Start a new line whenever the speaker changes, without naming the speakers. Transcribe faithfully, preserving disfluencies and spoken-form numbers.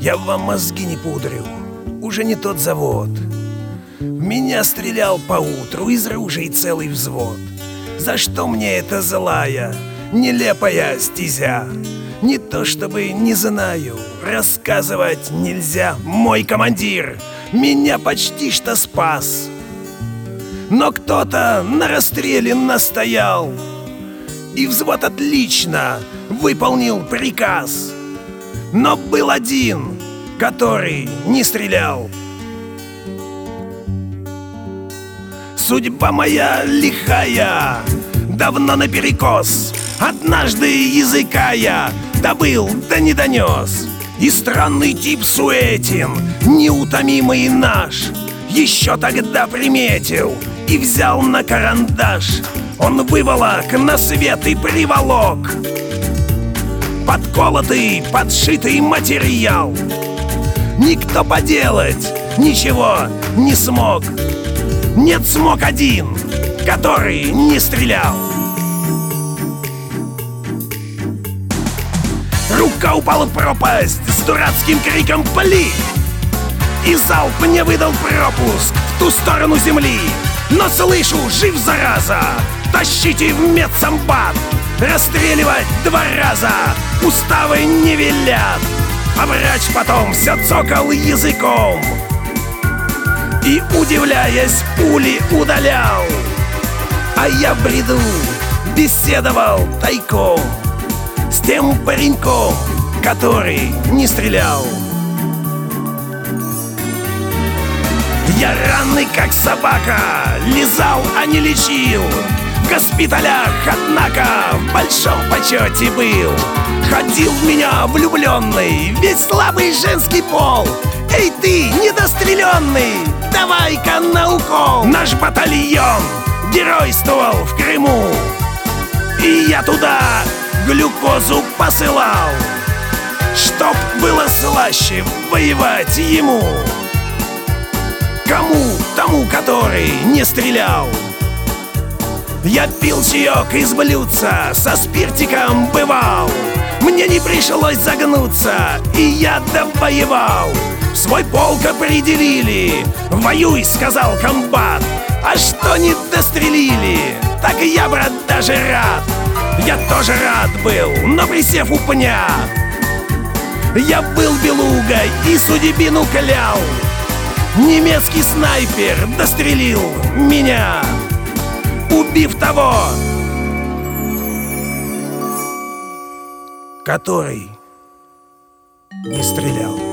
Я вам мозги не пудрю, уже не тот завод. В меня стрелял поутру из ружей целый взвод. За что мне эта злая, нелепая стезя? Не то чтобы не знаю, рассказывать нельзя. Мой командир меня почти что спас, но кто-то на расстреле настоял, и взвод отлично выполнил приказ. Но был один, который не стрелял. Судьба моя лихая, давно наперекос. Однажды языка я добыл, да не донес. И странный тип Суетин, неутомимый наш, еще тогда приметил и взял на карандаш. Он выволок на свет и приволок подколотый, подшитый материал. Никто поделать ничего не смог. Нет, смог один, который не стрелял. Рука упала в пропасть с дурацким криком «Пали!» И залп мне выдал пропуск в ту сторону земли. Но слышу, жив зараза, тащите в медсамбат. Расстреливать два раза уставы не велят. А врач потом все цокал языком и, удивляясь, пули удалял. А я в бреду беседовал тайком с тем пареньком, который не стрелял. Я ранный, как собака, лизал, а не лечил. В госпиталях, однако, в большом почете был. Ходил в меня влюбленный весь слабый женский пол. Эй ты, недостреленный, давай-ка на укол. Наш батальон геройствовал в Крыму, и я туда глюкозу посылал, чтоб было слаще воевать ему. Кому? Тому, который не стрелял. Я пил чаек из блюдца, со спиртиком бывал. Мне не пришлось загнуться, и я довоевал. В свой полк определили, воюй, сказал комбат. А что не дострелили, так и я, брат, даже рад. Я тоже рад был, но присев у пня, я был белугой и судьбину клял. Немецкий снайпер дострелил меня, убив того, который не стрелял.